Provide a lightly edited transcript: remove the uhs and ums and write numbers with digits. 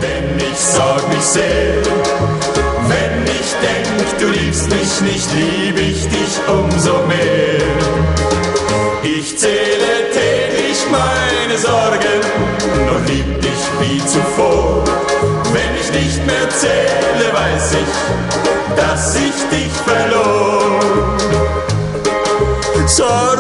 denn ich sorg mich sehr. Wenn ich denk, du liebst mich nicht, lieb ich dich umso mehr. Ich zähle täglich meine Sorgen, doch lieb dich wie zuvor. Wenn ich nicht mehr zähle, weiß ich, dass ich dich verlor.